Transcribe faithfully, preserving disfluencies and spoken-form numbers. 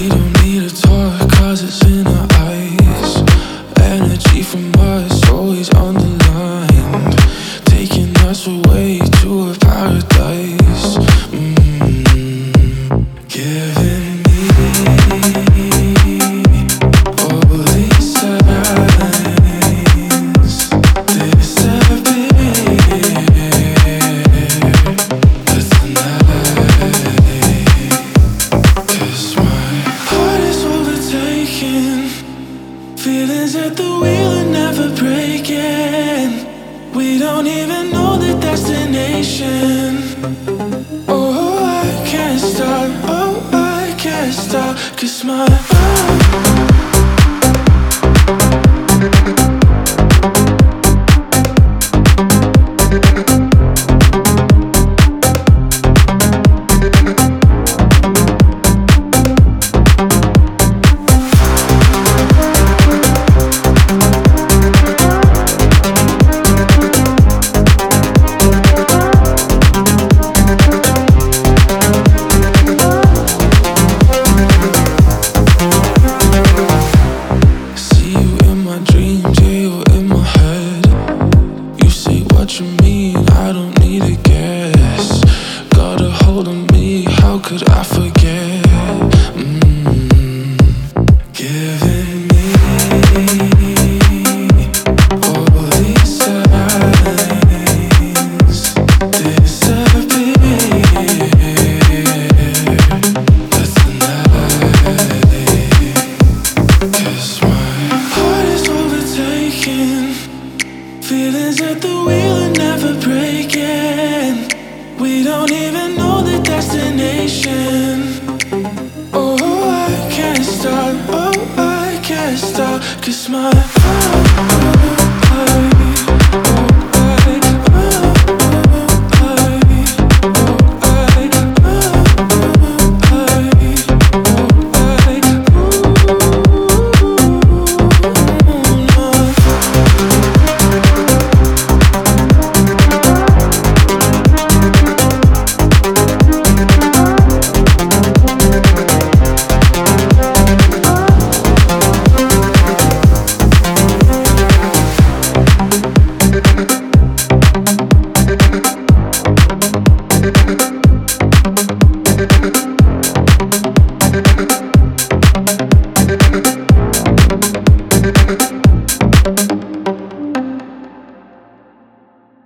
don't need to talk, cause it's in our eyes. Energy from us always on the line, taking us away to a paradise. Mm-hmm. Giving me all these signs, disappear. But tonight, 'cause my heart is overtaken, feelings at the wheel are never breaking. We don't even know the destination. Oh, I can't stop, oh, I can't stop, 'cause my you mean, I don't need a guess. Got a hold on me, how could I forget? Mm-hmm. Giving me all these signs, disappear. But tonight, 'cause my heart is overtaken, feelings at the wheel are never breaking. We don't even know the destination. Oh, I can't stop, oh, I can't stop, 'cause my